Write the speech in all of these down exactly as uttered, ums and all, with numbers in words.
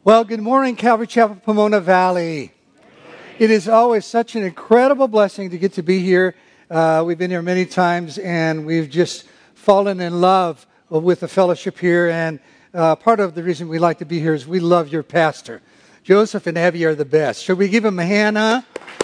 Well, good morning, Calvary Chapel, Pomona Valley. It is always such an incredible blessing to get to be here. Uh, we've been here many times, and we've just fallen in love with the fellowship here. And uh, part of the reason we like to be here is we love your pastor. Joseph and Abby are the best. Should we give them a hand, huh?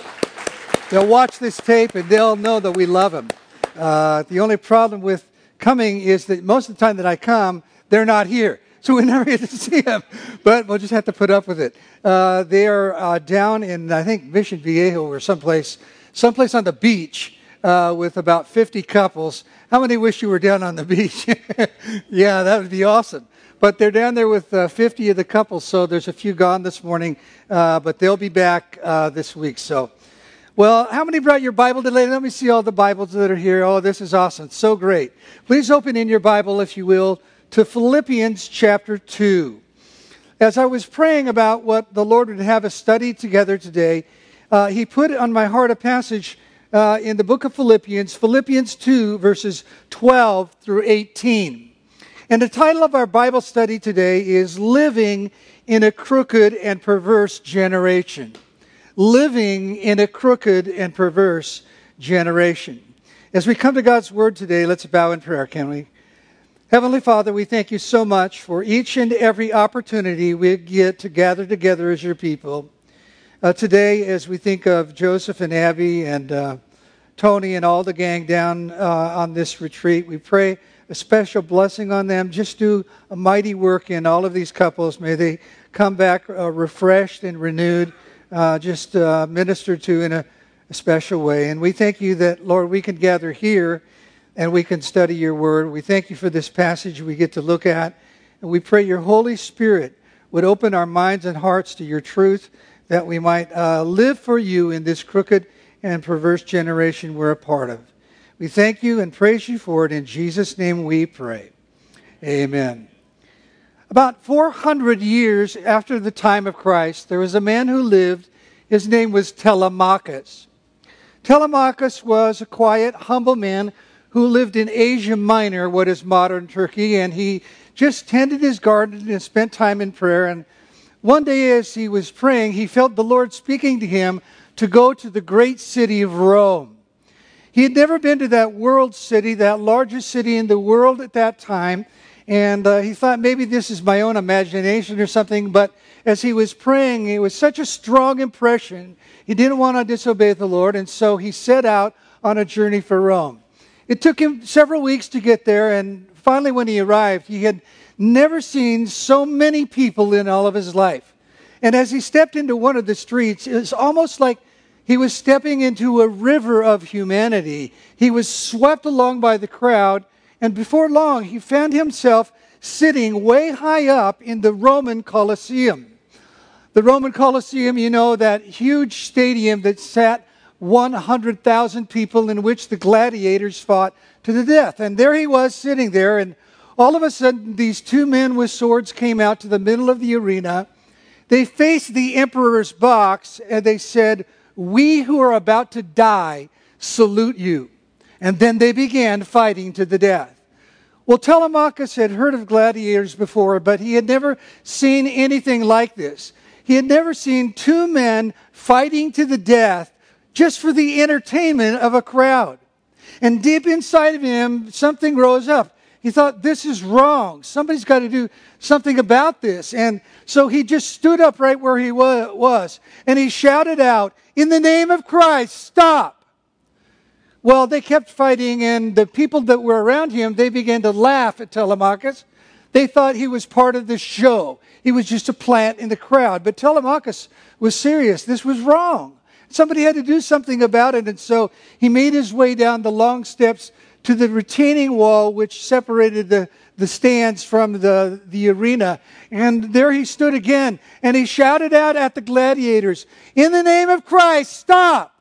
They'll watch this tape, and they'll know that we love them. Uh, the only problem with coming is that most of the time that I come, they're not here. So we never get to see them, but we'll just have to put up with it. Uh, they are uh, down in, I think, Mission Viejo or someplace, someplace on the beach uh, with about fifty couples. How many wish you were down on the beach? Yeah, that would be awesome. But they're down there with uh, fifty of the couples, so there's a few gone this morning, uh, but they'll be back uh, this week. So, well, how many brought your Bible today? Let me see all the Bibles that are here. Oh, this is awesome. It's so great. Please open in your Bible, if you will, to Philippians chapter two. As I was praying about what the Lord would have us study together today, uh, He put on my heart a passage uh, in the book of Philippians, Philippians two, verses twelve through eighteen. And the title of our Bible study today is Living in a Crooked and Perverse Generation. Living in a Crooked and Perverse Generation. As we come to God's Word today, let's bow in prayer, can we? Heavenly Father, we thank you so much for each and every opportunity we get to gather together as your people. Uh, today, as we think of Joseph and Abby and uh, Tony and all the gang down uh, on this retreat, we pray a special blessing on them. Just do a mighty work in all of these couples. May they come back uh, refreshed and renewed, uh, just uh, ministered to in a, a special way. And we thank you that, Lord, we can gather here and we can study your word. We thank you for this passage we get to look at. And we pray your Holy Spirit would open our minds and hearts to your truth, that we might uh, live for you in this crooked and perverse generation we're a part of. We thank you and praise you for it. In Jesus' name we pray. Amen. About four hundred years after the time of Christ, there was a man who lived. His name was Telemachus. Telemachus was a quiet, humble man who lived in Asia Minor, what is modern Turkey, and he just tended his garden and spent time in prayer. And one day as he was praying, he felt the Lord speaking to him to go to the great city of Rome. He had never been to that world city, that largest city in the world at that time, and uh, he thought maybe this is my own imagination or something, but as he was praying, it was such a strong impression. He didn't want to disobey the Lord, and so he set out on a journey for Rome. It took him several weeks to get there, and finally when he arrived, he had never seen so many people in all of his life. And as he stepped into one of the streets, it was almost like he was stepping into a river of humanity. He was swept along by the crowd, and before long, he found himself sitting way high up in the Roman Colosseum. The Roman Colosseum, you know, that huge stadium that sat one hundred thousand people, in which the gladiators fought to the death. And there he was sitting there, and all of a sudden these two men with swords came out to the middle of the arena. They faced the emperor's box and they said, "We who are about to die salute you." And then they began fighting to the death. Well, Telemachus had heard of gladiators before, but he had never seen anything like this. He had never seen two men fighting to the death just for the entertainment of a crowd. And deep inside of him, something rose up. He thought, this is wrong. Somebody's got to do something about this. And so he just stood up right where he wa- was. And he shouted out, "In the name of Christ, stop!" Well, they kept fighting, and the people that were around him, they began to laugh at Telemachus. They thought he was part of the show. He was just a plant in the crowd. But Telemachus was serious. This was wrong. Somebody had to do something about it, and so he made his way down the long steps to the retaining wall which separated the, the stands from the, the arena. And there he stood again, and he shouted out at the gladiators, "In the name of Christ, stop!"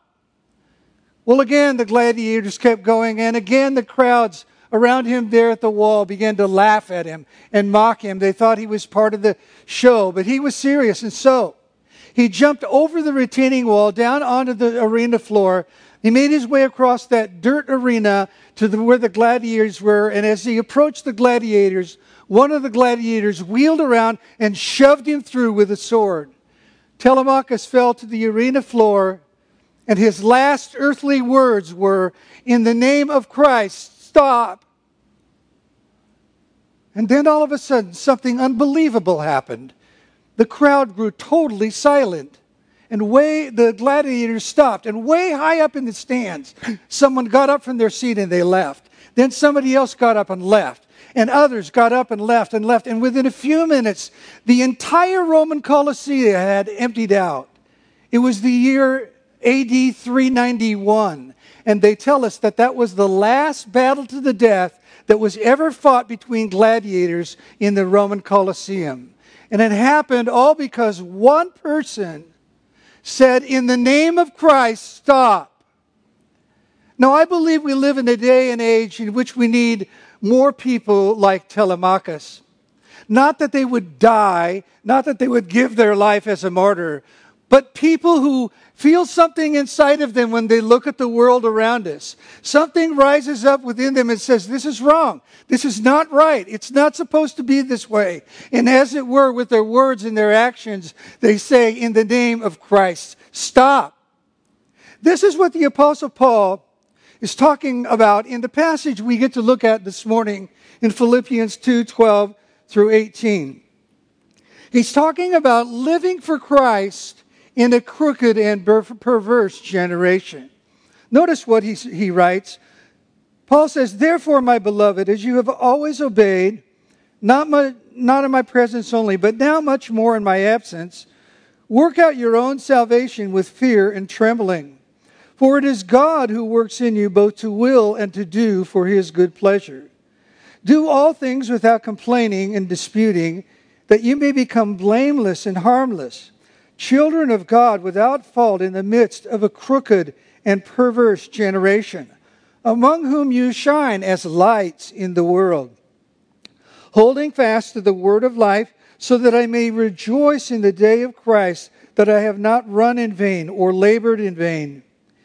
Well, again, the gladiators kept going, and again the crowds around him there at the wall began to laugh at him and mock him. They thought he was part of the show, but he was serious, and so he jumped over the retaining wall, down onto the arena floor. He made his way across that dirt arena to the, where the gladiators were. And as he approached the gladiators, one of the gladiators wheeled around and shoved him through with a sword. Telemachus fell to the arena floor, and his last earthly words were, "In the name of Christ, stop." And then all of a sudden, something unbelievable happened. The crowd grew totally silent. And way the gladiators stopped. And way high up in the stands, someone got up from their seat and they left. Then somebody else got up and left. And others got up and left and left. And within a few minutes, the entire Roman Colosseum had emptied out. It was the year A D three ninety-one. And they tell us that that was the last battle to the death that was ever fought between gladiators in the Roman Colosseum. And it happened all because one person said, "In the name of Christ, stop." Now, I believe we live in a day and age in which we need more people like Telemachus. Not that they would die, not that they would give their life as a martyr, but people who feel something inside of them when they look at the world around us. Something rises up within them and says, this is wrong. This is not right. It's not supposed to be this way. And as it were, with their words and their actions, they say, "In the name of Christ, stop." This is what the Apostle Paul is talking about in the passage we get to look at this morning in Philippians two twelve through eighteen. He's talking about living for Christ in a crooked and perverse generation. Notice what he, he writes. Paul says, "Therefore, my beloved, as you have always obeyed, not, my, not in my presence only, but now much more in my absence, work out your own salvation with fear and trembling. For it is God who works in you both to will and to do for his good pleasure. Do all things without complaining and disputing, that you may become blameless and harmless, children of God without fault in the midst of a crooked and perverse generation, among whom you shine as lights in the world, holding fast to the word of life, so that I may rejoice in the day of Christ, that I have not run in vain or labored in vain.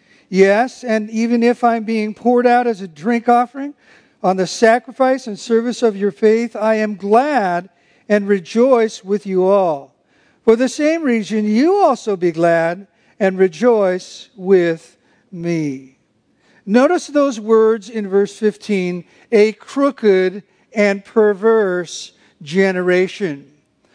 Yes, and even if I'm being poured out as a drink offering on the sacrifice and service of your faith, I am glad and rejoice with you all. For the same reason, you also be glad and rejoice with me." Notice those words in verse fifteen, a crooked and perverse generation.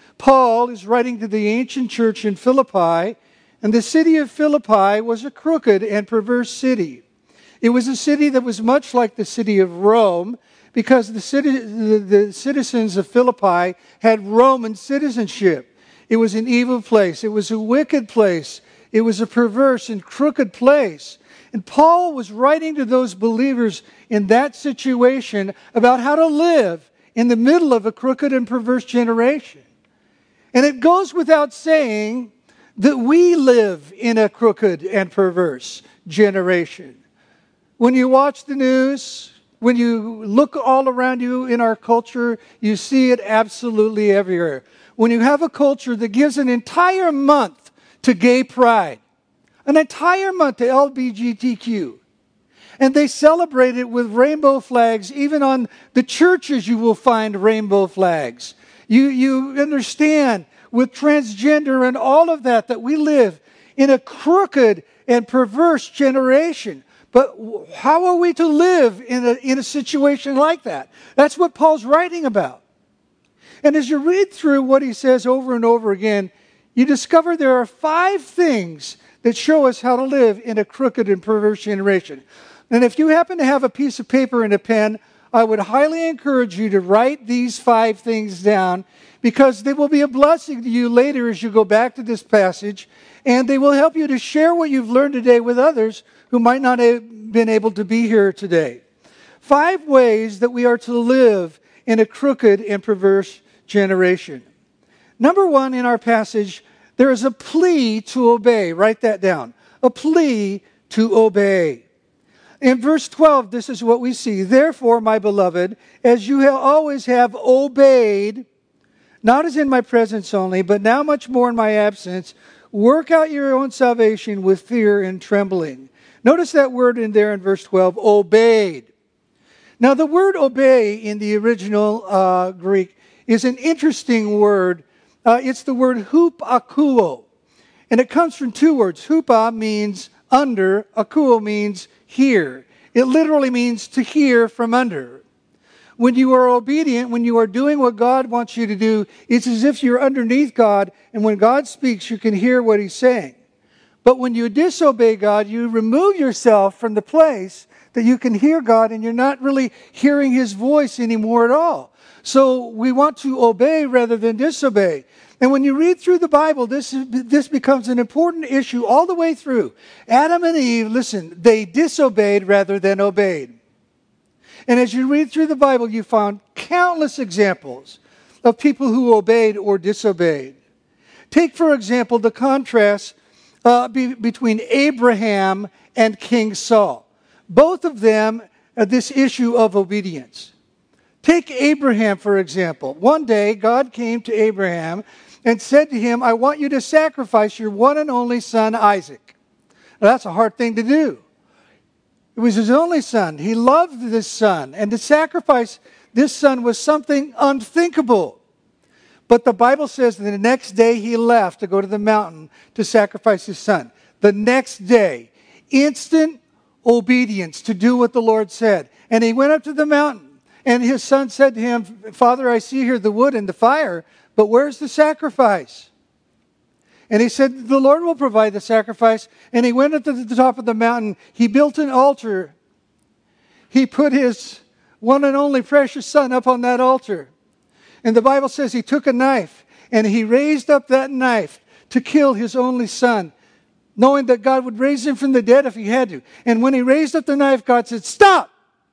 Paul is writing to the ancient church in Philippi, and the city of Philippi was a crooked and perverse city. It was a city that was much like the city of Rome, because the, city, the, the citizens of Philippi had Roman citizenship. It was an evil place. It was a wicked place. It was a perverse and crooked place. And Paul was writing to those believers in that situation about how to live in the middle of a crooked and perverse generation. And it goes without saying that we live in a crooked and perverse generation. When you watch the news, when you look all around you in our culture, you see it absolutely everywhere. When you have a culture that gives an entire month to gay pride, an entire month to L G B T Q, and they celebrate it with rainbow flags, even on the churches you will find rainbow flags. You, you understand with transgender and all of that, that we live in a crooked and perverse generation. But how are we to live in a, in a situation like that? That's what Paul's writing about. And as you read through what he says over and over again, you discover there are five things that show us how to live in a crooked and perverse generation. And if you happen to have a piece of paper and a pen, I would highly encourage you to write these five things down, because they will be a blessing to you later as you go back to this passage, and they will help you to share what you've learned today with others who might not have been able to be here today. Five ways that we are to live in a crooked and perverse generation. Number one, in our passage, there is a plea to obey. Write that down. A plea to obey. In verse twelve, this is what we see. "Therefore, my beloved, as you have always have obeyed, not as in my presence only, but now much more in my absence, work out your own salvation with fear and trembling." Notice that word in there in verse twelve, obeyed. Now the word obey in the original uh, Greek is an interesting word. Uh, it's the word hupakuo. And it comes from two words. Hupa means under, akuo means hear. It literally means to hear from under. When you are obedient, when you are doing what God wants you to do, it's as if you're underneath God, and when God speaks, you can hear what He's saying. But when you disobey God, you remove yourself from the place that you can hear God, and you're not really hearing His voice anymore at all. So we want to obey rather than disobey. And when you read through the Bible, this, this becomes an important issue all the way through. Adam and Eve, listen, they disobeyed rather than obeyed. And as you read through the Bible, you found countless examples of people who obeyed or disobeyed. Take, for example, the contrast uh, be, between Abraham and King Saul. Both of them, uh, this issue of obedience. Take Abraham, for example. One day, God came to Abraham and said to him, I want you to sacrifice your one and only son, Isaac. Now, that's a hard thing to do. It was his only son. He loved this son. And to sacrifice this son was something unthinkable. But the Bible says that the next day he left to go to the mountain to sacrifice his son. The next day, instant obedience to do what the Lord said. And he went up to the mountain. And his son said to him, Father, I see here the wood and the fire, but where's the sacrifice? And he said, the Lord will provide the sacrifice. And he went up to the top of the mountain. He built an altar. He put his one and only precious son up on that altar. And the Bible says he took a knife and he raised up that knife to kill his only son, knowing that God would raise him from the dead if he had to. And when he raised up the knife, God said, stop!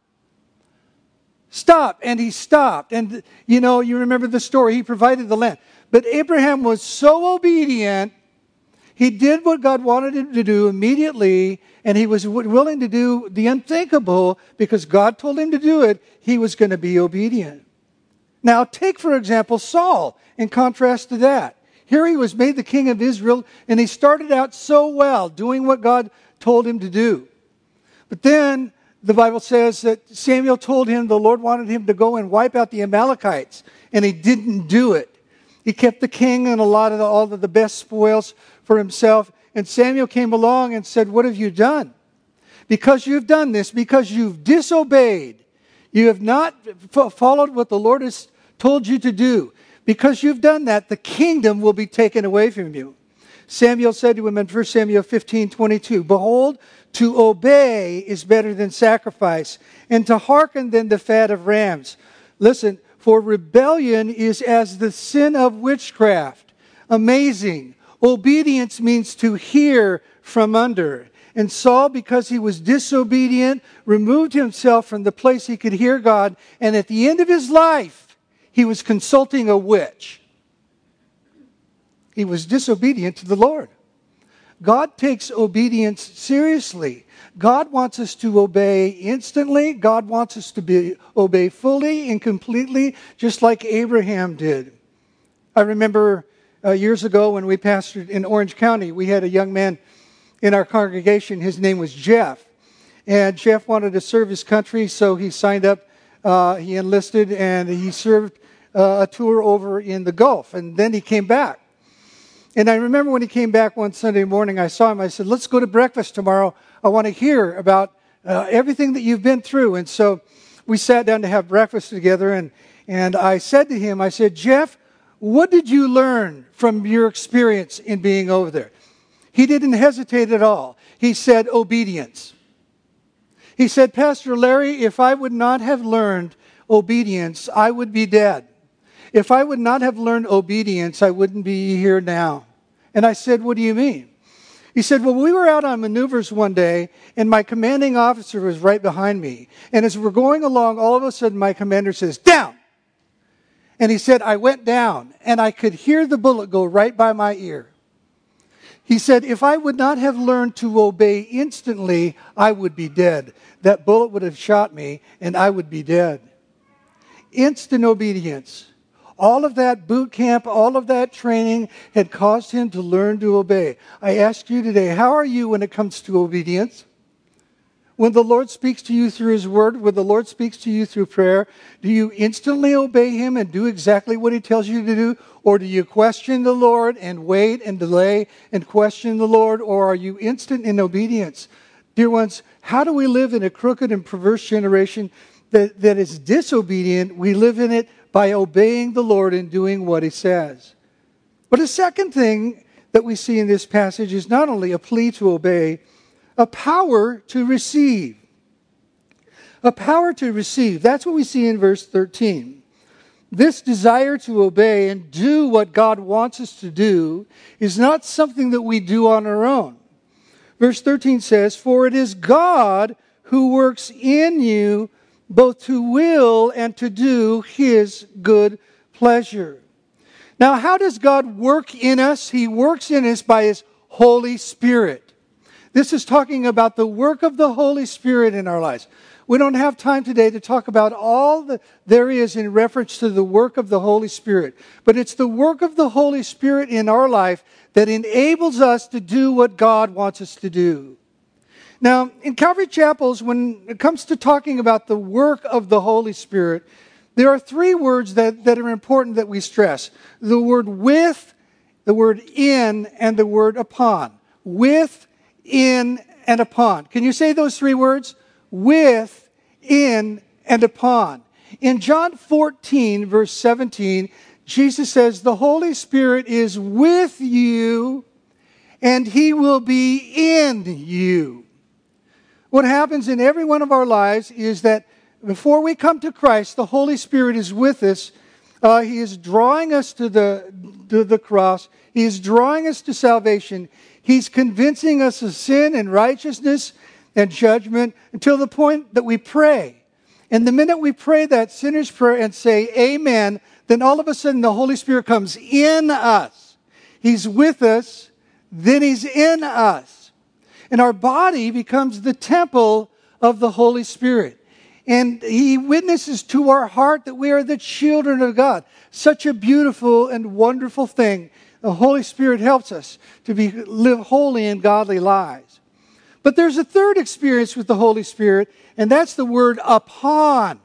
Stop. And he stopped. And, you know, you remember the story. He provided the lamb. But Abraham was so obedient, he did what God wanted him to do immediately, and he was willing to do the unthinkable because God told him to do it. He was going to be obedient. Now, take, for example, Saul in contrast to that. Here he was made the king of Israel, and he started out so well, doing what God told him to do. But then the Bible says that Samuel told him the Lord wanted him to go and wipe out the Amalekites, and he didn't do it. He kept the king and a lot of the, all of the best spoils for himself. And Samuel came along and said, what have you done? Because you've done this, because you've disobeyed, you have not f- followed what the Lord has told you to do. Because you've done that, the kingdom will be taken away from you. Samuel said to him in First Samuel fifteen twenty-two, behold, to obey is better than sacrifice, and to hearken than the fat of rams. Listen, for rebellion is as the sin of witchcraft. Amazing. Obedience means to hear from under. And Saul, because he was disobedient, removed himself from the place he could hear God. And at the end of his life, he was consulting a witch. He was disobedient to the Lord. God takes obedience seriously. God wants us to obey instantly. God wants us to be, obey fully and completely, just like Abraham did. I remember uh, years ago when we pastored in Orange County, we had a young man in our congregation. His name was Jeff. And Jeff wanted to serve his country, so he signed up, uh, he enlisted, and he served uh, a tour over in the Gulf. And then he came back. And I remember when he came back one Sunday morning, I saw him. I said, let's go to breakfast tomorrow. I want to hear about uh, everything that you've been through. And so we sat down to have breakfast together. And, and I said to him, I said, Jeff, what did you learn from your experience in being over there? He didn't hesitate at all. He said, obedience. He said, Pastor Larry, if I would not have learned obedience, I would be dead. If I would not have learned obedience, I wouldn't be here now. And I said, what do you mean? He said, well, we were out on maneuvers one day, and my commanding officer was right behind me. And as we're going along, all of a sudden, my commander says, down. And he said, I went down, and I could hear the bullet go right by my ear. He said, if I would not have learned to obey instantly, I would be dead. That bullet would have shot me, and I would be dead. Instant obedience. All of that boot camp, all of that training had caused him to learn to obey. I ask you today, how are you when it comes to obedience? When the Lord speaks to you through His Word, when the Lord speaks to you through prayer, do you instantly obey Him and do exactly what He tells you to do? Or do you question the Lord and wait and delay and question the Lord? Or are you instant in obedience? Dear ones, how do we live in a crooked and perverse generation that, that is disobedient? We live in it by obeying the Lord and doing what He says. But a second thing that we see in this passage is not only a plea to obey, a power to receive. A power to receive. That's what we see in verse thirteen. This desire to obey and do what God wants us to do is not something that we do on our own. Verse thirteen says, "For it is God who works in you both to will and to do His good pleasure." Now, how does God work in us? He works in us by His Holy Spirit. This is talking about the work of the Holy Spirit in our lives. We don't have time today to talk about all that there is in reference to the work of the Holy Spirit. But it's the work of the Holy Spirit in our life that enables us to do what God wants us to do. Now, in Calvary Chapels, when it comes to talking about the work of the Holy Spirit, there are three words that, that are important that we stress. The word with, the word in, and the word upon. With, in, and upon. Can you say those three words? With, in, and upon. In John fourteen, verse seventeen, Jesus says, "The Holy Spirit is with you, and He will be in you." What happens in every one of our lives is that before we come to Christ, the Holy Spirit is with us. Uh, he is drawing us to the, to the cross. He is drawing us to salvation. He's convincing us of sin and righteousness and judgment until the point that we pray. And the minute we pray that sinner's prayer and say amen, then all of a sudden the Holy Spirit comes in us. He's with us, then He's in us. And our body becomes the temple of the Holy Spirit. And He witnesses to our heart that we are the children of God. Such a beautiful and wonderful thing. The Holy Spirit helps us to be, live holy and godly lives. But there's a third experience with the Holy Spirit, and that's the word upon.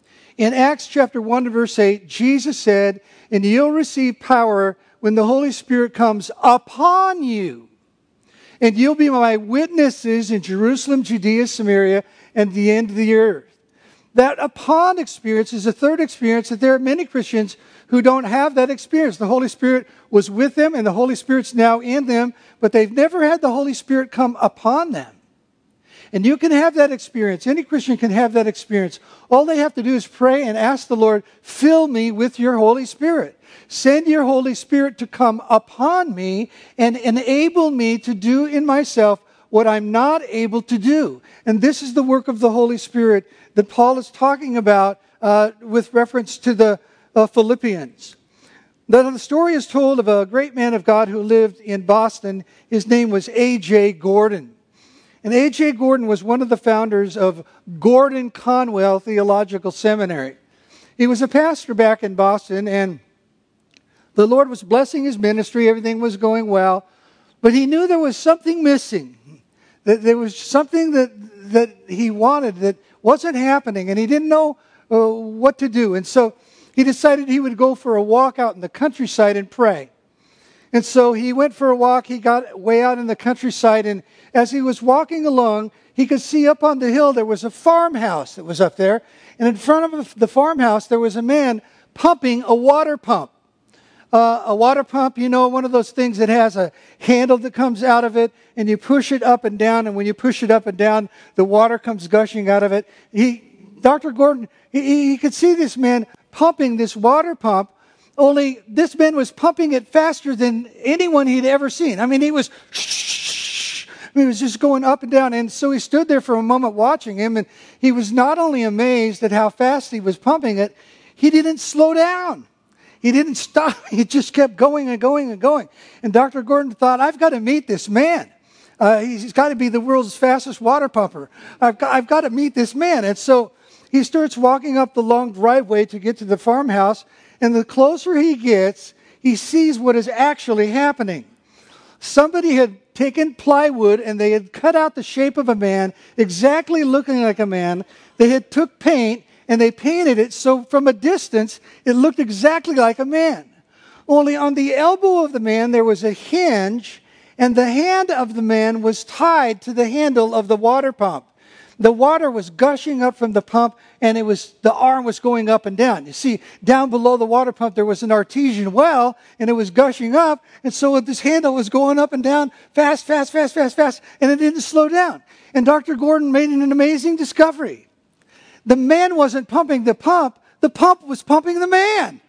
In Acts chapter one, verse eight, Jesus said, "And you'll receive power when the Holy Spirit comes upon you. And you'll be my witnesses in Jerusalem, Judea, Samaria, and the end of the earth." That upon experience is a third experience that there are many Christians who don't have that experience. The Holy Spirit was with them and the Holy Spirit's now in them, but they've never had the Holy Spirit come upon them. And you can have that experience. Any Christian can have that experience. All they have to do is pray and ask the Lord, "Fill me with your Holy Spirit. Send your Holy Spirit to come upon me and enable me to do in myself what I'm not able to do." And this is the work of the Holy Spirit that Paul is talking about uh, with reference to the uh, Philippians. The, the story is told of a great man of God who lived in Boston. His name was A J Gordon. And A J Gordon was one of the founders of Gordon Conwell Theological Seminary. He was a pastor back in Boston, and the Lord was blessing his ministry. Everything was going well. But he knew there was something missing. That there was something that, that he wanted that wasn't happening, and he didn't know uh, what to do. And so he decided he would go for a walk out in the countryside and pray. And so he went for a walk. He got way out in the countryside, and as he was walking along, he could see up on the hill there was a farmhouse that was up there. And in front of the farmhouse, there was a man pumping a water pump. Uh, a water pump, you know, one of those things that has a handle that comes out of it, and you push it up and down, and when you push it up and down, the water comes gushing out of it. He, Doctor Gordon, he, he could see this man pumping this water pump, only this man was pumping it faster than anyone he'd ever seen. I mean, he was, he was just going up and down, and so he stood there for a moment watching him, and he was not only amazed at how fast he was pumping it, he didn't slow down. He didn't stop. He just kept going and going and going. And Doctor Gordon thought, I've got to meet this man. Uh, he's got to be the world's fastest water pumper. I've got, I've got to meet this man. And so he starts walking up the long driveway to get to the farmhouse. And the closer he gets, he sees what is actually happening. Somebody had taken plywood and they had cut out the shape of a man, exactly looking like a man. They had took paint and they painted it so from a distance it looked exactly like a man. Only on the elbow of the man there was a hinge, and the hand of the man was tied to the handle of the water pump. The water was gushing up from the pump, and it was the arm was going up and down. You see, down below the water pump there was an artesian well, and it was gushing up, and so this handle was going up and down fast, fast, fast, fast, fast, and it didn't slow down. And Doctor Gordon made an amazing discovery. The man wasn't pumping the pump, the pump was pumping the man.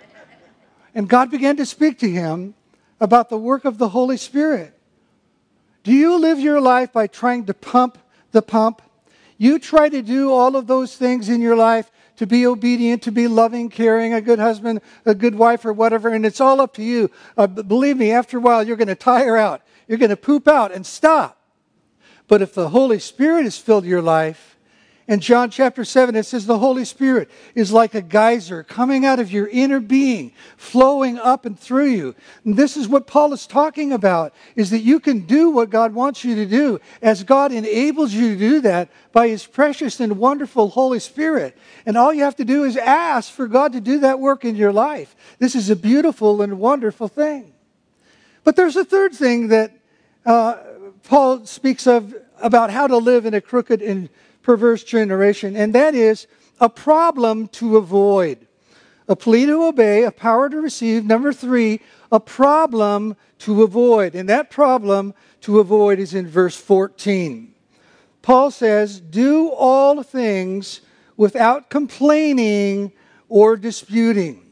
And God began to speak to him about the work of the Holy Spirit. Do you live your life by trying to pump the pump? You try to do all of those things in your life to be obedient, to be loving, caring, a good husband, a good wife, or whatever, and it's all up to you. Uh, believe me, after a while, you're going to tire out. You're going to poop out and stop. But if the Holy Spirit has filled your life, in John chapter seven, it says the Holy Spirit is like a geyser coming out of your inner being, flowing up and through you. And this is what Paul is talking about, is that you can do what God wants you to do as God enables you to do that by His precious and wonderful Holy Spirit. And all you have to do is ask for God to do that work in your life. This is a beautiful and wonderful thing. But there's a third thing that uh, Paul speaks of about how to live in a crooked and perverse generation, and that is a problem to avoid. A plea to obey, a power to receive. Number three, a problem to avoid. And that problem to avoid is in verse fourteen. Paul says, do all things without complaining or disputing.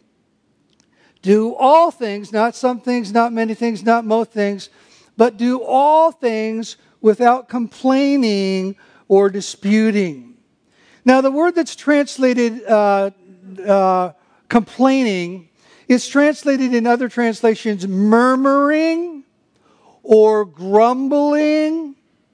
Do all things, not some things, not many things, not most things, but do all things without complaining or disputing. Now, the word that's translated uh, uh, complaining is translated in other translations murmuring or grumbling,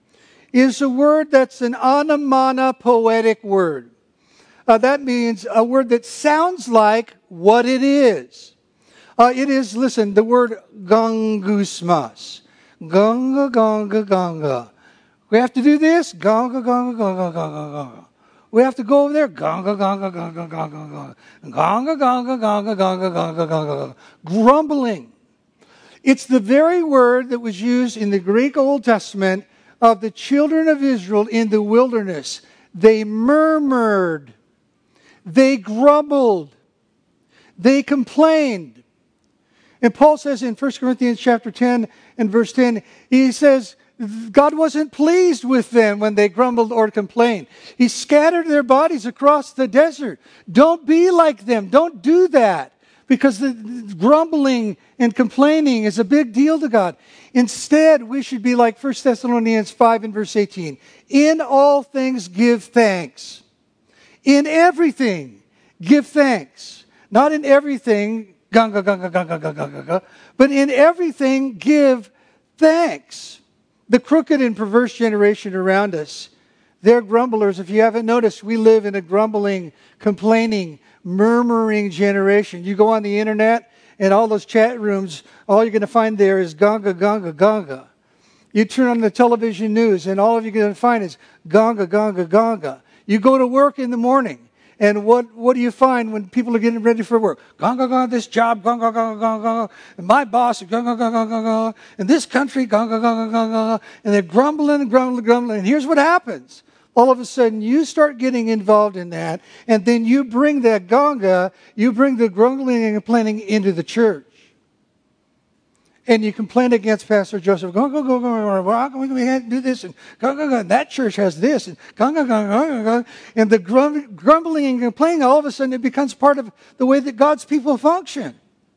is a word that's an onomatopoetic word. Uh, that means a word that sounds like what it is. Uh, it is, listen, the word gongusmas. Gonga, gonga, gonga. We have to do this. Gonga, gonga, gonga, gonga, gonga. We have to go over there. Gonga, gonga, gonga, gonga, gonga. Gonga, gonga, gonga, gonga, gonga, gonga. Grumbling. It's the very word that was used in the Greek Old Testament of the children of Israel in the wilderness. They murmured. They grumbled. They complained. And Paul says in First Corinthians chapter ten and verse ten, he says, God wasn't pleased with them when they grumbled or complained. He scattered their bodies across the desert. Don't be like them. Don't do that. Because the grumbling and complaining is a big deal to God. Instead, we should be like First Thessalonians five and verse eighteen. In all things give thanks. In everything give thanks. Not in everything, ganga, ganga, ganga, ganga, ganga, but in everything give thanks. The crooked and perverse generation around us, they're grumblers. If you haven't noticed, we live in a grumbling, complaining, murmuring generation. You go on the internet and all those chat rooms, all you're going to find there is ganga, ganga, ganga. You turn on the television news and all you're going to find is ganga, ganga, ganga. You go to work in the morning and what, what do you find when people are getting ready for work? Ganga, ganga, this job, ganga, ganga, ganga, ganga. And my boss, ganga, ganga, ganga, ganga. And this country, ganga, ganga, ganga. And they're grumbling and grumbling and grumbling. And here's what happens. All of a sudden, you start getting involved in that. And then you bring that ganga, you bring the grumbling and complaining into the church. And you complain against Pastor Joseph. Go, go, go, go, how come we can't do this? And go, go, go. That church has this. And go, go, go, go, go. And the grum- grumbling and complaining, all of a sudden it becomes part of the way that God's people function.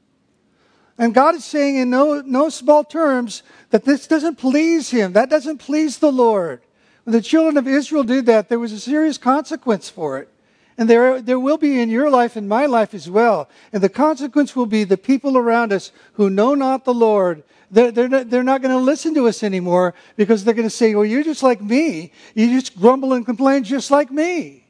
And God is saying in no, no small terms that this doesn't please Him. That doesn't please the Lord. When the children of Israel did that, there was a serious consequence for it. And there, there will be in your life and my life as well. And the consequence will be the people around us who know not the Lord. They're, they're not, they're not going to listen to us anymore because they're going to say, well, you're just like me. You just grumble and complain just like me.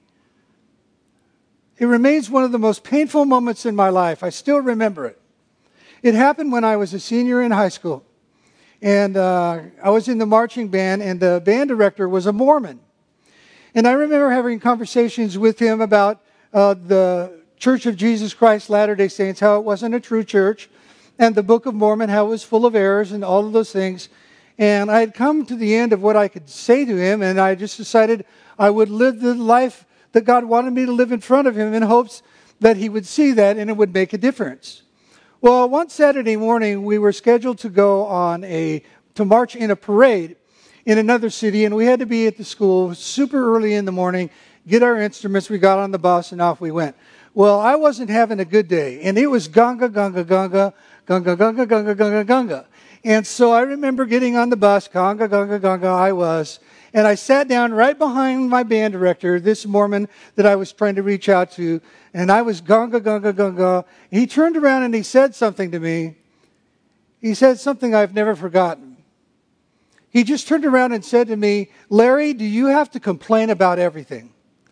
It remains one of the most painful moments in my life. I still remember it. It happened when I was a senior in high school. And uh, I was in the marching band, and the band director was a Mormon. And I remember having conversations with him about uh, the Church of Jesus Christ Latter-day Saints, how it wasn't a true church, and the Book of Mormon, how it was full of errors and all of those things. And I had come to the end of what I could say to him, and I just decided I would live the life that God wanted me to live in front of him in hopes that he would see that and it would make a difference. Well, one Saturday morning, we were scheduled to go on a, to march in a parade in another city, and we had to be at the school super early in the morning, get our instruments, we got on the bus, and off we went. Well, I wasn't having a good day, and it was gunga, gunga, gunga, gunga, gunga, gunga, gunga, gunga. And so I remember getting on the bus, gunga, gunga, gunga, I was, and I sat down right behind my band director, this Mormon that I was trying to reach out to, and I was gunga, gunga, gunga. He turned around and he said something to me. He said something I've never forgotten. He just turned around and said to me, "Larry, do you have to complain about everything?"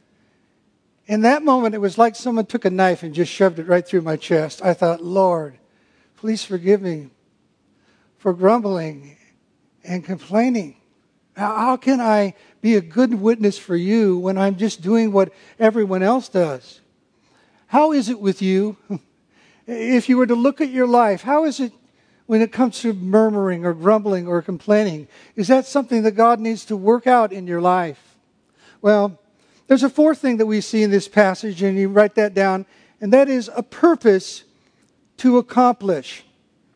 In that moment, it was like someone took a knife and just shoved it right through my chest. I thought, Lord, please forgive me for grumbling and complaining. How can I be a good witness for you when I'm just doing what everyone else does? How is it with you? If you were to look at your life, how is it when it comes to murmuring or grumbling or complaining? Is that something that God needs to work out in your life? Well, there's a fourth thing that we see in this passage, and you write that down, and that is a purpose to accomplish.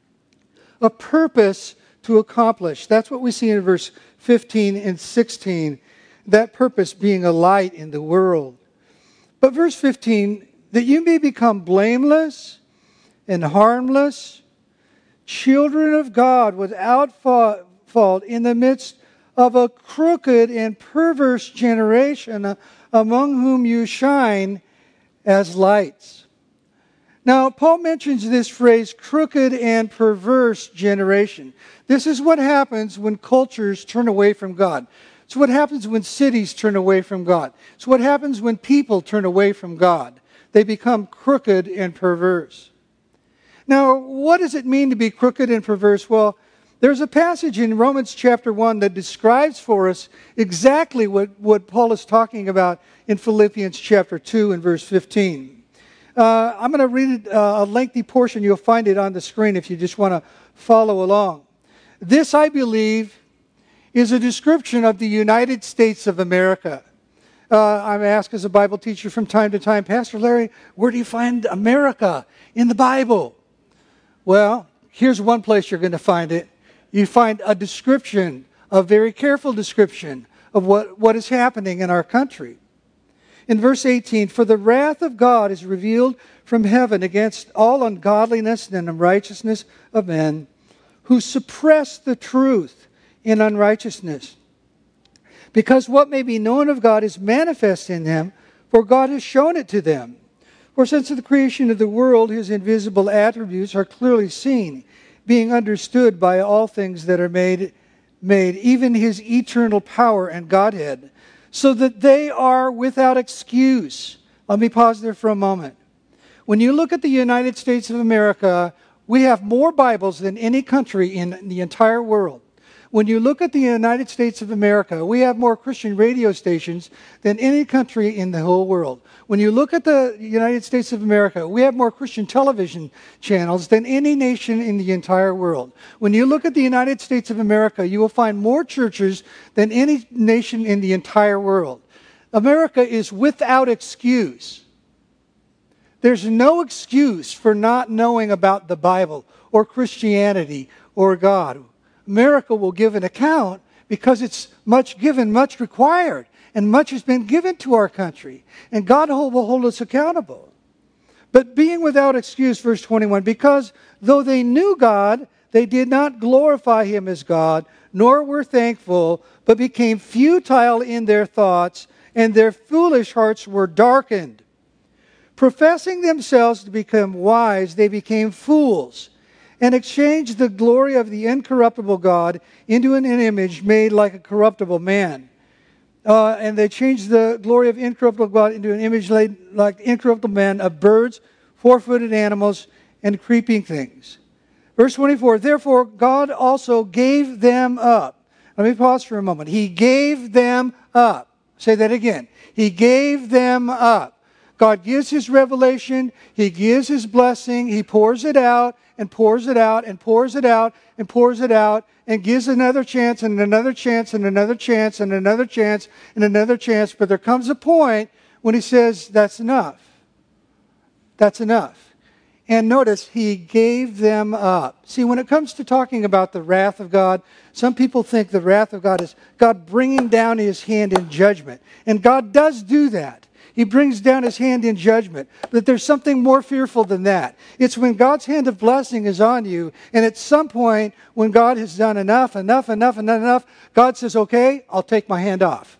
A purpose to accomplish. That's what we see in verse fifteen and sixteen. That purpose being a light in the world. But verse fifteen, that you may become blameless and harmless, children of God without fault in the midst of a crooked and perverse generation, among whom you shine as lights. Now, Paul mentions this phrase, crooked and perverse generation. This is what happens when cultures turn away from God. It's what happens when cities turn away from God. It's what happens when people turn away from God. They become crooked and perverse. Now, what does it mean to be crooked and perverse? Well, there's a passage in Romans chapter one that describes for us exactly what, what Paul is talking about in Philippians chapter two and verse fifteen. Uh, I'm going to read uh, a lengthy portion. You'll find it on the screen if you just want to follow along. This, I believe, is a description of the United States of America. Uh, I'm asked as a Bible teacher from time to time, Pastor Larry, where do you find America in the Bible? Well, here's one place you're going to find it. You find a description, a very careful description of what, what is happening in our country. In verse eighteen, for the wrath of God is revealed from heaven against all ungodliness and unrighteousness of men, who suppress the truth in unrighteousness. Because what may be known of God is manifest in them, for God has shown it to them. For since the creation of the world, his invisible attributes are clearly seen, being understood by all things that are made, made, even his eternal power and Godhead, so that they are without excuse. Let me pause there for a moment. When you look at the United States of America, we have more Bibles than any country in the entire world. When you look at the United States of America, we have more Christian radio stations than any country in the whole world. When you look at the United States of America, we have more Christian television channels than any nation in the entire world. When you look at the United States of America, you will find more churches than any nation in the entire world. America is without excuse. There's no excuse for not knowing about the Bible or Christianity or God. America will give an account because it's much given, much required, and much has been given to our country. And God will hold us accountable. But being without excuse, verse twenty-one, because though they knew God, they did not glorify him as God, nor were thankful, but became futile in their thoughts, and their foolish hearts were darkened. Professing themselves to become wise, they became fools, and exchanged the glory of the incorruptible God into an image made like a corruptible man. Uh, and they changed the glory of incorruptible God into an image made like incorruptible man of birds, four-footed animals, and creeping things. Verse twenty-four, therefore God also gave them up. Let me pause for a moment. He gave them up. Say that again. He gave them up. God gives His revelation. He gives His blessing. He pours it out and pours it out and pours it out and pours it out and gives another chance and another chance and another chance and another chance and another chance. But there comes a point when He says, that's enough. That's enough. And notice, He gave them up. See, when it comes to talking about the wrath of God, some people think the wrath of God is God bringing down His hand in judgment. And God does do that. He brings down His hand in judgment. But there's something more fearful than that. It's when God's hand of blessing is on you, and at some point, when God has done enough, enough, enough, enough, enough, God says, okay, I'll take my hand off.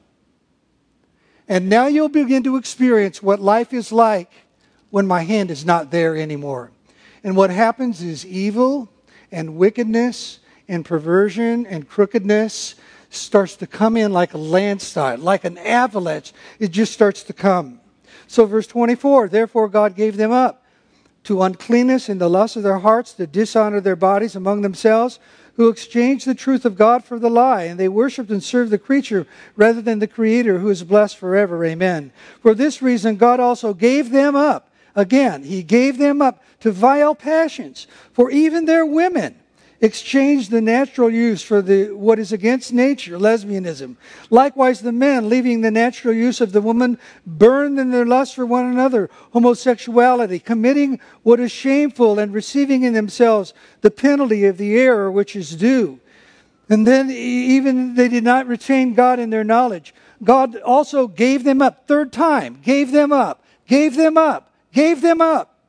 And now you'll begin to experience what life is like when my hand is not there anymore. And what happens is evil and wickedness and perversion and crookedness starts to come in like a landslide, like an avalanche. It just starts to come. So verse twenty-four, therefore God gave them up to uncleanness in the lust of their hearts, to dishonor their bodies among themselves, who exchanged the truth of God for the lie, and they worshipped and served the creature rather than the Creator, who is blessed forever. Amen. For this reason God also gave them up. Again, He gave them up to vile passions, for even their women exchanged the natural use for the what is against nature, lesbianism. Likewise, the men, leaving the natural use of the woman, burned in their lust for one another, homosexuality, committing what is shameful and receiving in themselves the penalty of the error which is due. And then even they did not retain God in their knowledge. God also gave them up, third time, gave them up, gave them up. Gave them up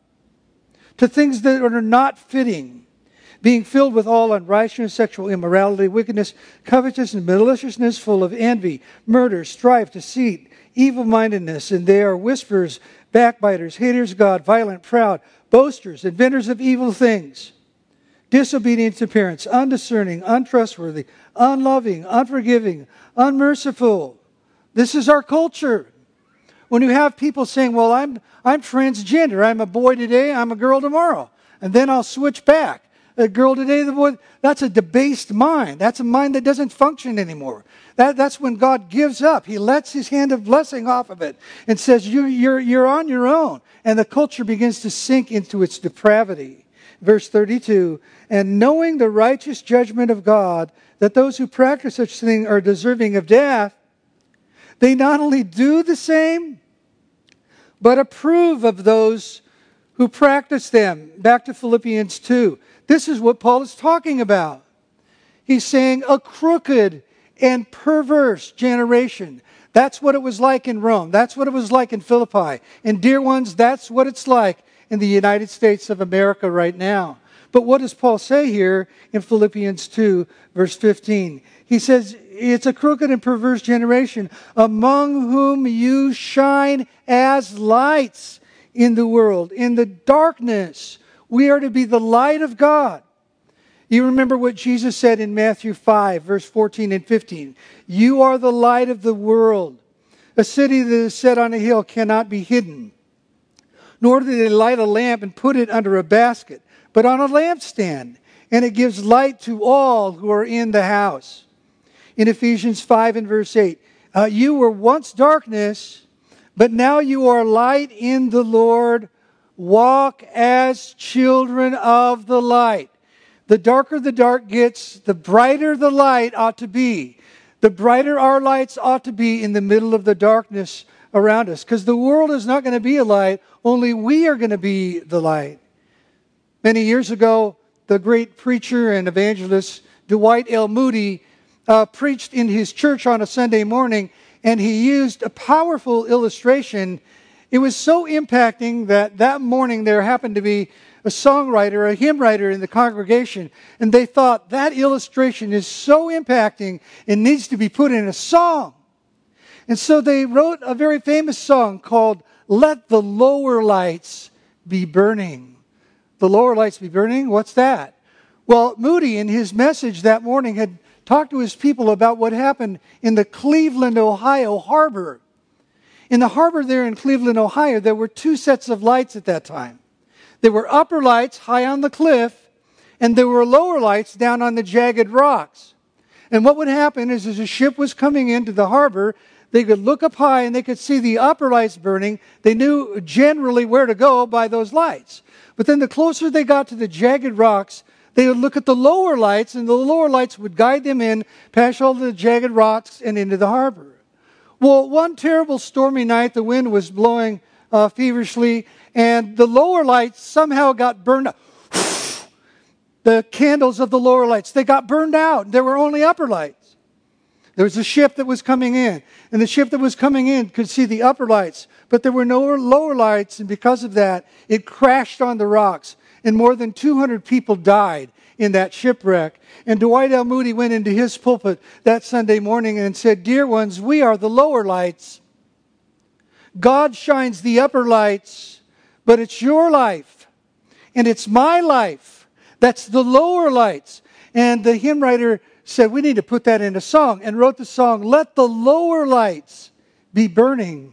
to things that are not fitting, being filled with all unrighteousness, sexual immorality, wickedness, covetousness, maliciousness, full of envy, murder, strife, deceit, evil-mindedness, and they are whisperers, backbiters, haters of God, violent, proud, boasters, inventors of evil things, disobedient to parents, undiscerning, untrustworthy, unloving, unforgiving, unmerciful. This is our culture. When you have people saying, well, I'm I'm transgender. I'm a boy today, I'm a girl tomorrow. And then I'll switch back. A girl today, the boy. That's a debased mind. That's a mind that doesn't function anymore. That, that's when God gives up. He lets His hand of blessing off of it and says, you, you're, you're on your own. And the culture begins to sink into its depravity. Verse thirty-two, and knowing the righteous judgment of God, that those who practice such things are deserving of death, they not only do the same, but approve of those who practice them. Back to Philippians two. This is what Paul is talking about. He's saying a crooked and perverse generation. That's what it was like in Rome. That's what it was like in Philippi. And dear ones, that's what it's like in the United States of America right now. But what does Paul say here in Philippians two, verse fifteen? He says, it's a crooked and perverse generation among whom you shine as lights in the world. In the darkness, we are to be the light of God. You remember what Jesus said in Matthew five, verse fourteen and fifteen. You are the light of the world. A city that is set on a hill cannot be hidden. Nor do they light a lamp and put it under a basket, but on a lampstand, and it gives light to all who are in the house. In Ephesians five and verse eight, uh, you were once darkness, but now you are light in the Lord. Walk as children of the light. The darker the dark gets, the brighter the light ought to be. The brighter our lights ought to be in the middle of the darkness around us. Because the world is not going to be a light, only we are going to be the light. Many years ago, the great preacher and evangelist Dwight L. Moody uh, preached in his church on a Sunday morning, and he used a powerful illustration. It was so impacting that that morning there happened to be a songwriter, a hymn writer in the congregation, and they thought that illustration is so impacting, it needs to be put in a song. And so they wrote a very famous song called Let the Lower Lights Be Burning. The lower lights be burning? What's that? Well, Moody in his message that morning had talked to his people about what happened in the Cleveland, Ohio harbor. In the harbor there in Cleveland, Ohio, there were two sets of lights at that time. There were upper lights high on the cliff, And there were lower lights down on the jagged rocks. And what would happen is as a ship was coming into the harbor, they could look up high and they could see the upper lights burning. They knew generally where to go by those lights. But then the closer they got to the jagged rocks, they would look at the lower lights, and the lower lights would guide them in, past all the jagged rocks and into the harbor. Well, one terrible stormy night, the wind was blowing uh, feverishly, and the lower lights somehow got burned out. The candles of the lower lights, they got burned out. There were only upper lights. There was a ship that was coming in, and the ship that was coming in could see the upper lights, but there were no lower lights, and because of that, it crashed on the rocks, and more than two hundred people died in that shipwreck. And Dwight L. Moody went into his pulpit that Sunday morning and said, "Dear ones, we are the lower lights. God shines the upper lights, but it's your life, and it's my life. That's the lower lights." And the hymn writer said, we need to put that in a song, and wrote the song, "Let the lower lights be burning."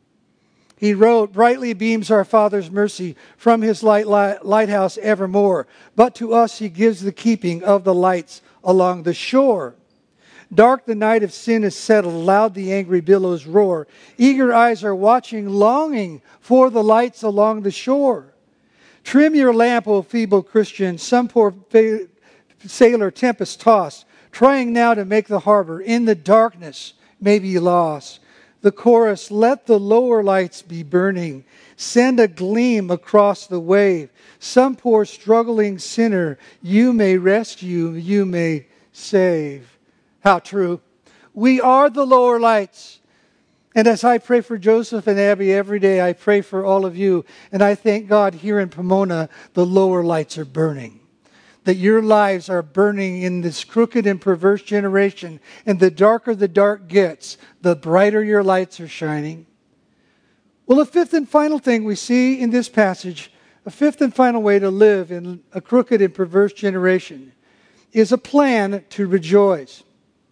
He wrote, "Brightly beams our Father's mercy from His light, light, lighthouse evermore. But to us He gives the keeping of the lights along the shore. Dark the night of sin is settled, loud the angry billows roar. Eager eyes are watching, longing for the lights along the shore. Trim your lamp, O feeble Christian, some poor fa- sailor tempest tossed, trying now to make the harbor, in the darkness may be lost." The chorus, "Let the lower lights be burning, send a gleam across the wave. Some poor struggling sinner you may rescue, you may save." How true. We are the lower lights. And as I pray for Joseph and Abby every day, I pray for all of you. And I thank God here in Pomona, the lower lights are burning. That your lives are burning in this crooked and perverse generation. And the darker the dark gets, the brighter your lights are shining. Well, a fifth and final thing we see in this passage, a fifth and final way to live in a crooked and perverse generation, is a plan to rejoice.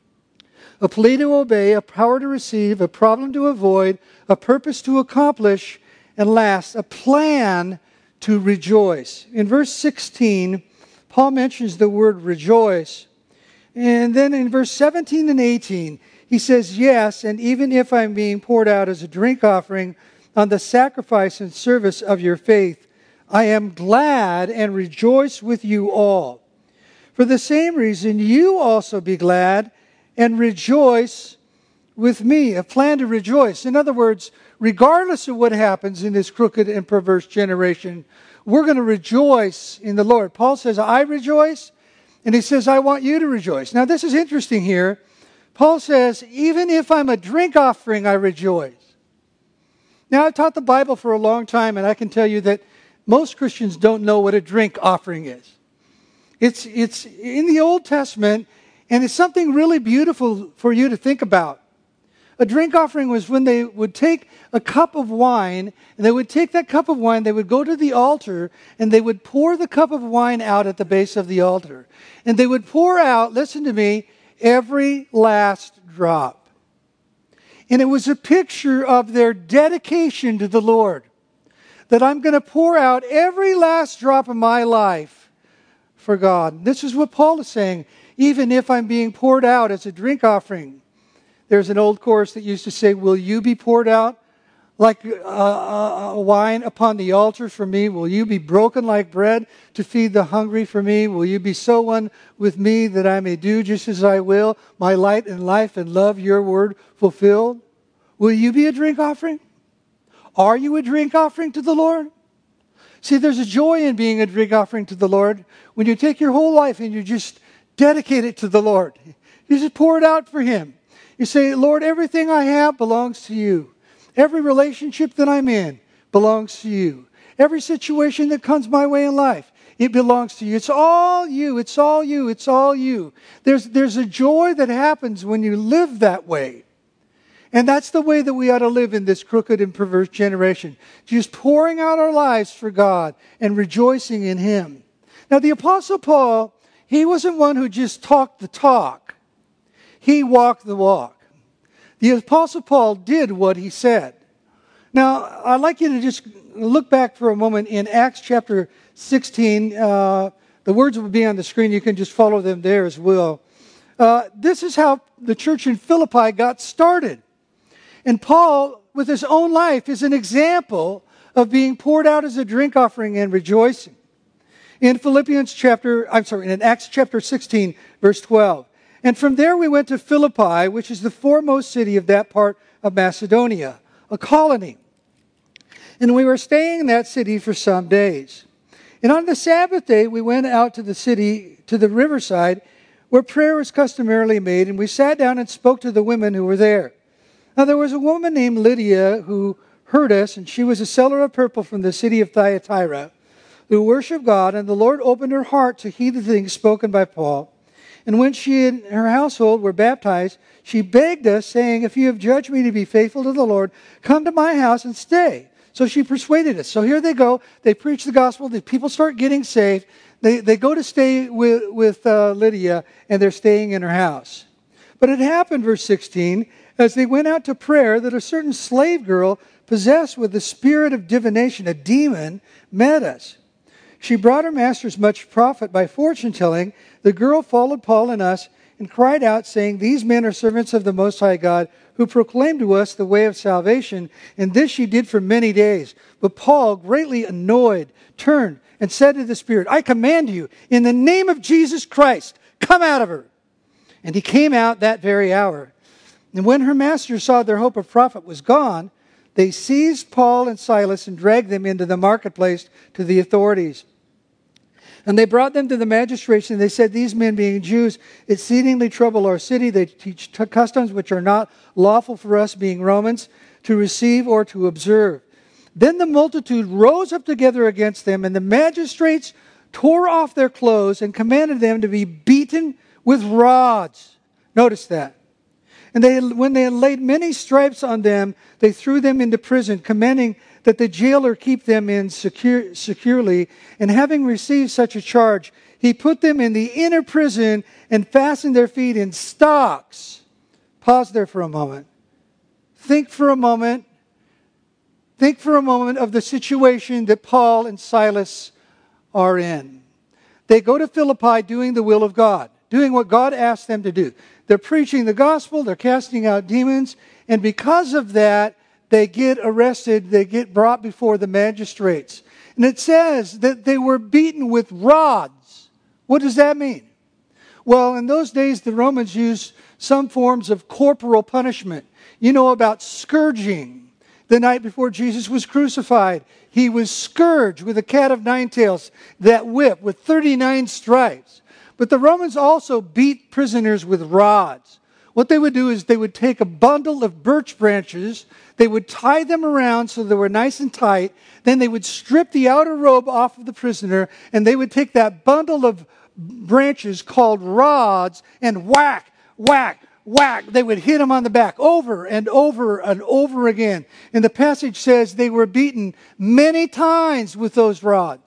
A plea to obey, a power to receive, a problem to avoid, a purpose to accomplish, and last, a plan to rejoice. In verse sixteen, Paul mentions the word rejoice. And then in verse seventeen and eighteen, he says, "Yes, and even if I'm being poured out as a drink offering on the sacrifice and service of your faith, I am glad and rejoice with you all. For the same reason, you also be glad and rejoice with me." A plan to rejoice. In other words, regardless of what happens in this crooked and perverse generation, we're going to rejoice in the Lord. Paul says, "I rejoice," and he says, "I want you to rejoice." Now, this is interesting here. Paul says, "Even if I'm a drink offering, I rejoice." Now, I've taught the Bible for a long time, and I can tell you that most Christians don't know what a drink offering is. It's, it's in the Old Testament, and it's something really beautiful for you to think about. A drink offering was when they would take a cup of wine, and they would take that cup of wine, they would go to the altar, and they would pour the cup of wine out at the base of the altar. And they would pour out, listen to me, every last drop. And it was a picture of their dedication to the Lord. That I'm going to pour out every last drop of my life for God. This is what Paul is saying. Even if I'm being poured out as a drink offering. There's an old chorus that used to say, "Will you be poured out like uh, uh, wine upon the altar for me? Will you be broken like bread to feed the hungry for me? Will you be so one with me that I may do just as I will, my light and life and love, your word fulfilled?" Will you be a drink offering? Are you a drink offering to the Lord? See, there's a joy in being a drink offering to the Lord when you take your whole life and you just dedicate it to the Lord. You just pour it out for Him. You say, "Lord, everything I have belongs to you. Every relationship that I'm in belongs to you. Every situation that comes my way in life, it belongs to you. It's all you. It's all you. It's all you." There's, there's a joy that happens when you live that way. And that's the way that we ought to live in this crooked and perverse generation. Just pouring out our lives for God and rejoicing in Him. Now, the Apostle Paul, he wasn't one who just talked the talk. He walked the walk. The Apostle Paul did what he said. Now, I'd like you to just look back for a moment in Acts chapter sixteen, uh, The words will be on the screen. You can just follow them there as well. Uh, this is how the church in Philippi got started. And Paul, with his own life, is an example of being poured out as a drink offering and rejoicing. In Philippians chapter, I'm sorry, in Acts chapter sixteen, verse twelve. And from there we went to Philippi, which is the foremost city of that part of Macedonia, a colony. And we were staying in that city for some days. And on the Sabbath day, we went out to the city, to the riverside, where prayer was customarily made, and we sat down and spoke to the women who were there. Now there was a woman named Lydia who heard us, and she was a seller of purple from the city of Thyatira, who worshiped God, and the Lord opened her heart to heed the things spoken by Paul. And when she and her household were baptized, she begged us, saying, if you have judged me to be faithful to the Lord, come to my house and stay. So she persuaded us. So here they go. They preach the gospel. The people start getting saved. They, they go to stay with, with uh, Lydia, and they're staying in her house. But it happened, verse sixteen, as they went out to prayer, that a certain slave girl, possessed with the spirit of divination, a demon, met us. She brought her masters much profit by fortune-telling. The girl followed Paul and us and cried out, saying, these men are servants of the Most High God, who proclaim to us the way of salvation. And this she did for many days. But Paul, greatly annoyed, turned and said to the spirit, I command you, in the name of Jesus Christ, come out of her. And he came out that very hour. And when her masters saw their hope of profit was gone, they seized Paul and Silas and dragged them into the marketplace to the authorities. And they brought them to the magistrates, and they said, these men, being Jews, exceedingly trouble our city. They teach t- customs which are not lawful for us, being Romans, to receive or to observe. Then the multitude rose up together against them, and the magistrates tore off their clothes and commanded them to be beaten with rods. Notice that. And they, when they had laid many stripes on them, they threw them into prison, commanding that the jailer keep them in secure, securely. And having received such a charge, he put them in the inner prison and fastened their feet in stocks. Pause there for a moment. Think for a moment. Think for a moment of the situation that Paul and Silas are in. They go to Philippi doing the will of God, doing what God asked them to do. They're preaching the gospel, they're casting out demons, and because of that, they get arrested, they get brought before the magistrates. And it says that they were beaten with rods. What does that mean? Well, in those days, the Romans used some forms of corporal punishment. You know about scourging. The night before Jesus was crucified, he was scourged with a cat of nine tails, that whip with thirty-nine stripes. But the Romans also beat prisoners with rods. What they would do is they would take a bundle of birch branches, they would tie them around so they were nice and tight, then they would strip the outer robe off of the prisoner, and they would take that bundle of branches called rods and whack, whack, whack. They would hit him on the back over and over and over again. And the passage says they were beaten many times with those rods.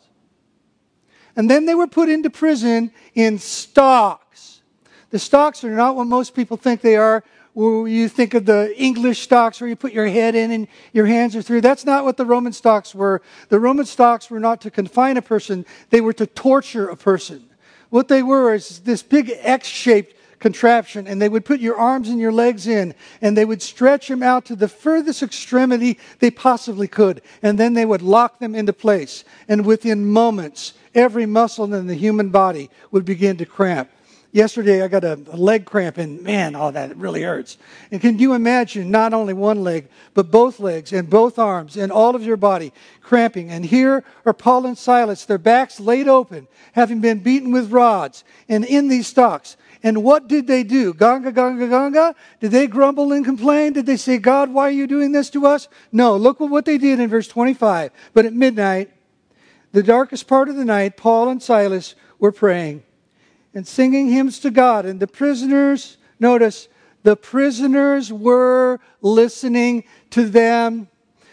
And then they were put into prison in stocks. The stocks are not what most people think they are. Where you think of the English stocks where you put your head in and your hands are through. That's not what the Roman stocks were. The Roman stocks were not to confine a person. They were to torture a person. What they were is this big X-shaped contraption, and they would put your arms and your legs in, and they would stretch them out to the furthest extremity they possibly could, and then they would lock them into place. And within moments, every muscle in the human body would begin to cramp. Yesterday, I got a, a leg cramp, and man, oh, that really hurts. And can you imagine not only one leg, but both legs and both arms and all of your body cramping? And here are Paul and Silas, their backs laid open, having been beaten with rods, and in these stocks. And what did they do? Ganga, ganga, ganga? Did they grumble and complain? Did they say, God, why are you doing this to us? No, look at what they did in verse twenty-five. But at midnight, the darkest part of the night, Paul and Silas were praying and singing hymns to God. And the prisoners, notice, the prisoners were listening to them.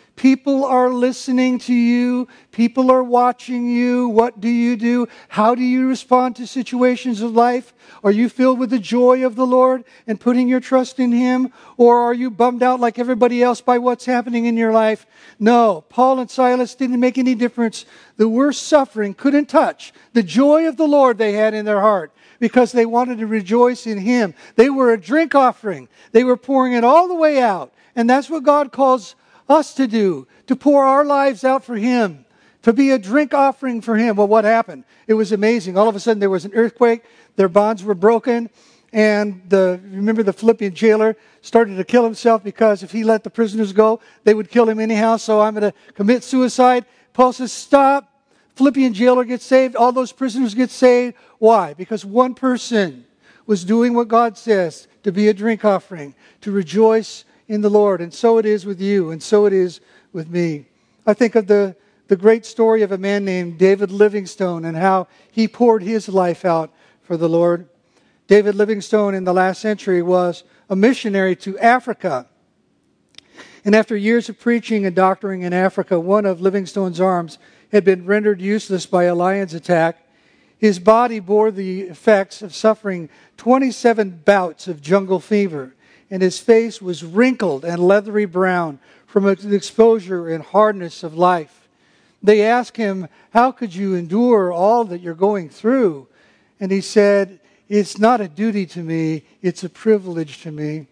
People are listening to you. People are watching you. What do you do? How do you respond to situations of life? Are you filled with the joy of the Lord and putting your trust in Him? Or are you bummed out like everybody else by what's happening in your life? No, Paul and Silas didn't make any difference. The worst suffering couldn't touch the joy of the Lord they had in their heart, because they wanted to rejoice in Him. They were a drink offering. They were pouring it all the way out. And that's what God calls us to do, to pour our lives out for Him, to be a drink offering for Him. Well, what happened? It was amazing. All of a sudden there was an earthquake. Their bonds were broken. And the remember the Philippian jailer started to kill himself because if he let the prisoners go, they would kill him anyhow. So I'm going to commit suicide. Paul says, stop. Philippian jailer gets saved. All those prisoners get saved. Why? Because one person was doing what God says, to be a drink offering, to rejoice in the Lord. And so it is with you, and so it is with me. I think of the, the great story of a man named David Livingstone and how he poured his life out for the Lord. David Livingstone in the last century was a missionary to Africa. And after years of preaching and doctoring in Africa, one of Livingstone's arms had been rendered useless by a lion's attack. His body bore the effects of suffering twenty-seven bouts of jungle fever, and his face was wrinkled and leathery brown from the exposure and hardness of life. They asked him, how could you endure all that you're going through? And he said, it's not a duty to me, it's a privilege to me.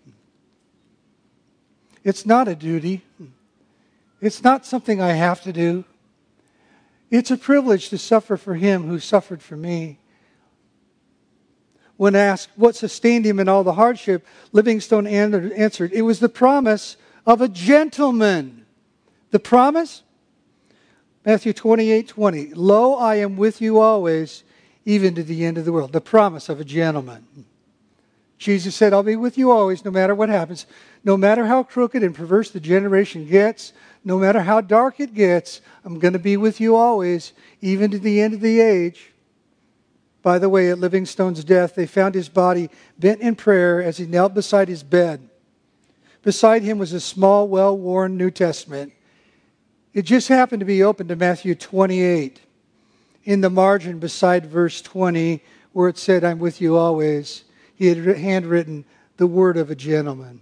It's not a duty. It's not something I have to do. It's a privilege to suffer for Him who suffered for me. When asked what sustained him in all the hardship, Livingstone answered, it was the promise of a gentleman. The promise? Matthew twenty-eight twenty. Lo, I am with you always, even to the end of the world. The promise of a gentleman. Jesus said, I'll be with you always, no matter what happens. No matter how crooked and perverse the generation gets, no matter how dark it gets, I'm going to be with you always, even to the end of the age. By the way, at Livingstone's death, they found his body bent in prayer as he knelt beside his bed. Beside him was a small, well-worn New Testament. It just happened to be open to Matthew twenty-eight. In the margin beside verse twenty, where it said, I'm with you always, he had handwritten, the word of a gentleman.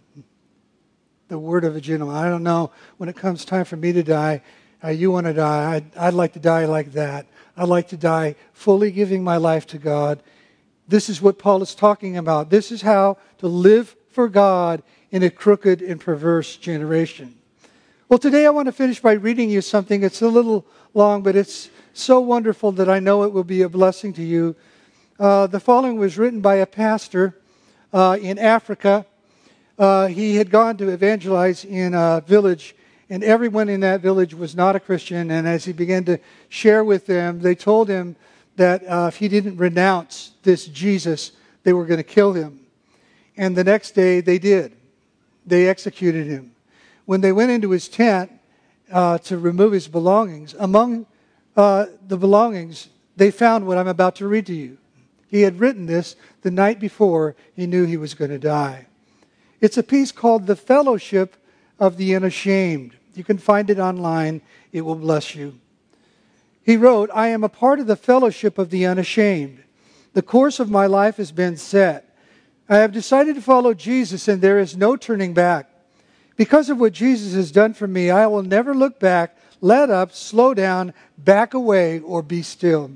The word of a gentleman. I don't know, when it comes time for me to die, how you want to die. I'd, I'd like to die like that. I'd like to die fully giving my life to God. This is what Paul is talking about. This is how to live for God in a crooked and perverse generation. Well, today I want to finish by reading you something. It's a little long, but it's so wonderful that I know it will be a blessing to you. Uh, the following was written by a pastor uh, in Africa. Uh, he had gone to evangelize in a village, and everyone in that village was not a Christian. And as he began to share with them, they told him that uh, if he didn't renounce this Jesus, they were going to kill him. And the next day they did. They executed him. When they went into his tent uh, to remove his belongings, among uh, the belongings, they found what I'm about to read to you. He had written this the night before he knew he was going to die. It's a piece called The Fellowship of the Unashamed. You can find it online. It will bless you. He wrote, I am a part of the fellowship of the unashamed. The course of my life has been set. I have decided to follow Jesus, and there is no turning back. Because of what Jesus has done for me, I will never look back, let up, slow down, back away, or be still.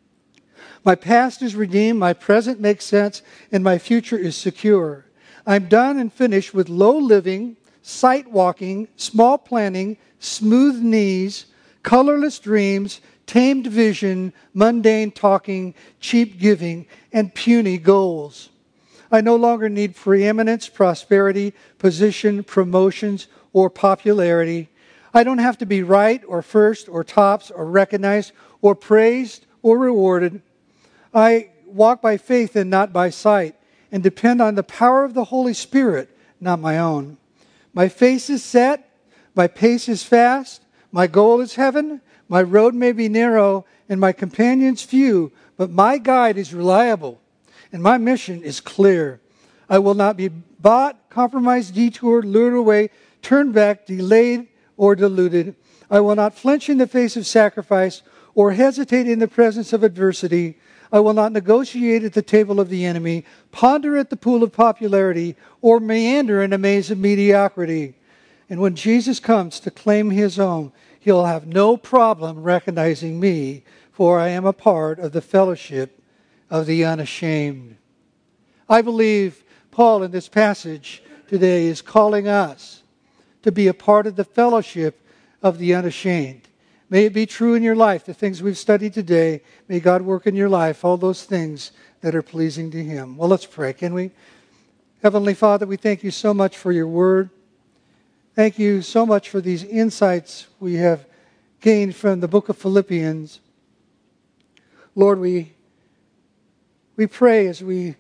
My past is redeemed, my present makes sense, and my future is secure. I'm done and finished with low living, sight walking, small planning, smooth knees, colorless dreams, tamed vision, mundane talking, cheap giving, and puny goals. I no longer need preeminence, prosperity, position, promotions, or popularity. I don't have to be right or first or tops or recognized or praised or rewarded. I walk by faith and not by sight, and depend on the power of the Holy Spirit, not my own. My face is set, my pace is fast, my goal is heaven, my road may be narrow, and my companions few, but my guide is reliable, and my mission is clear. I will not be bought, compromised, detoured, lured away, turned back, delayed, or deluded. I will not flinch in the face of sacrifice or hesitate in the presence of adversity. I will not negotiate at the table of the enemy, ponder at the pool of popularity, or meander in a maze of mediocrity. And when Jesus comes to claim his own, he'll have no problem recognizing me, for I am a part of the fellowship of the unashamed. I believe Paul in this passage today is calling us to be a part of the fellowship of the unashamed. May it be true in your life, the things we've studied today. May God work in your life, all those things that are pleasing to him. Well, let's pray, can we? Heavenly Father, we thank you so much for your word. Thank you so much for these insights we have gained from the book of Philippians. Lord, we, we pray as we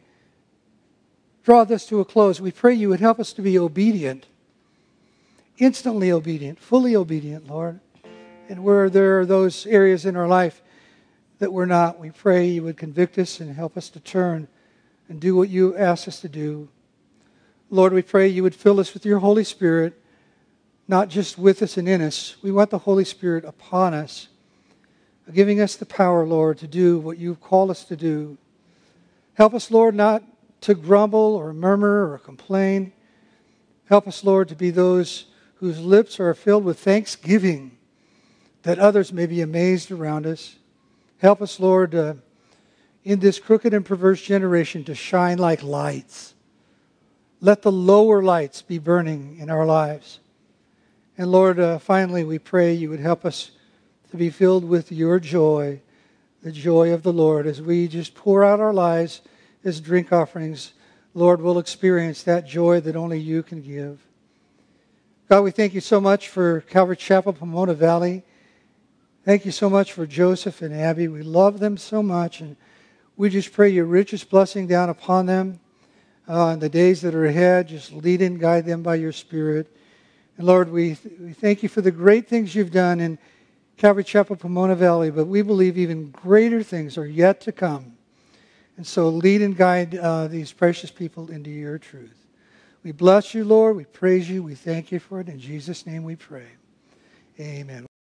draw this to a close, we pray you would help us to be obedient, instantly obedient, fully obedient, Lord. And where there are those areas in our life that we're not, we pray you would convict us and help us to turn and do what you ask us to do. Lord, we pray you would fill us with your Holy Spirit, not just with us and in us. We want the Holy Spirit upon us, giving us the power, Lord, to do what you've called us to do. Help us, Lord, not to grumble or murmur or complain. Help us, Lord, to be those whose lips are filled with thanksgiving, that others may be amazed around us. Help us, Lord, uh, in this crooked and perverse generation to shine like lights. Let the lower lights be burning in our lives. And Lord, uh, finally, we pray you would help us to be filled with your joy, the joy of the Lord. As we just pour out our lives as drink offerings, Lord, we'll experience that joy that only you can give. God, we thank you so much for Calvary Chapel, Pomona Valley. Thank you so much for Joseph and Abby. We love them so much, and we just pray your richest blessing down upon them uh, in the days that are ahead. Just lead and guide them by your Spirit. And Lord, we, th- we thank you for the great things you've done in Calvary Chapel, Pomona Valley, but we believe even greater things are yet to come. And so lead and guide uh, these precious people into your truth. We bless you, Lord. We praise you. We thank you for it. In Jesus' name we pray. Amen.